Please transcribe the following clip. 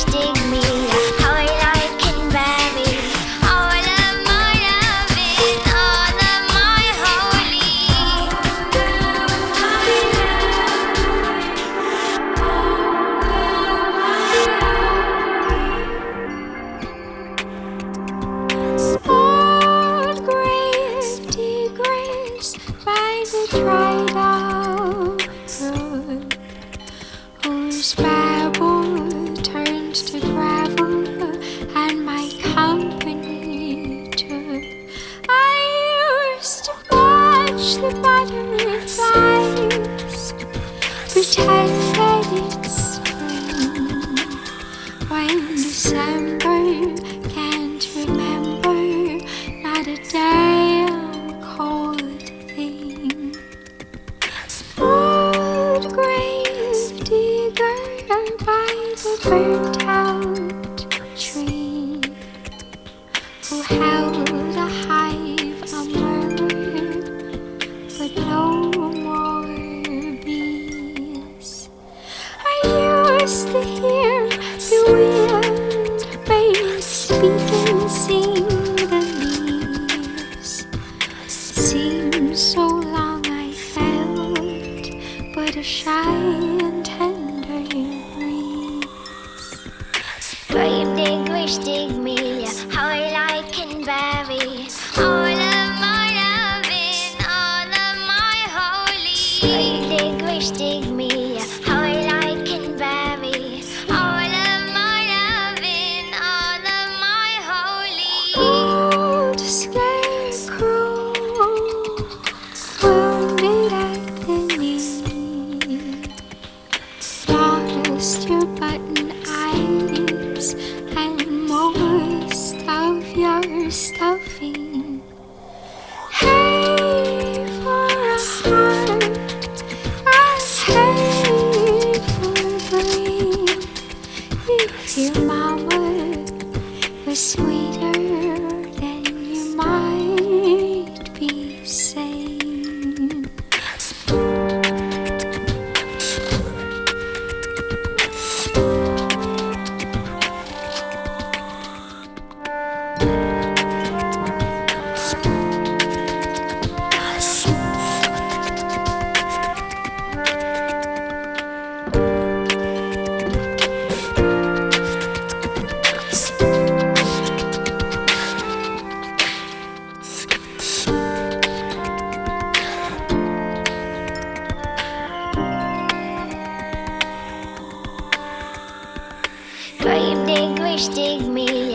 wish, dig me. How I can vary all of my loving, all of my holy. Sport graves, degrades by the dried up brook, whose babble turned to gravel, and my company took. I used to watch the butterflies, pretend that it's spring, when December can't remember not a damn cold thing. Old grave digger by the burnt out tree, who held a hive, a murmur, but no more bees. I used to hear the wind birds speak and sing the leaves. Seemed so long I felt but a shy and tender breeze. Grave dig, wish, dig me. How I can vary all of my loving, all of my holy. Grave dig, wish, dig me. How I can vary all of my loving, all of my holy. Old scarecrow, wounded at the knee, lost your button eyes and most of your stuffing. Hey for a heart, hey for brain. If your mama was sweeter, then you might be sane. Grave dig, wish, dig me.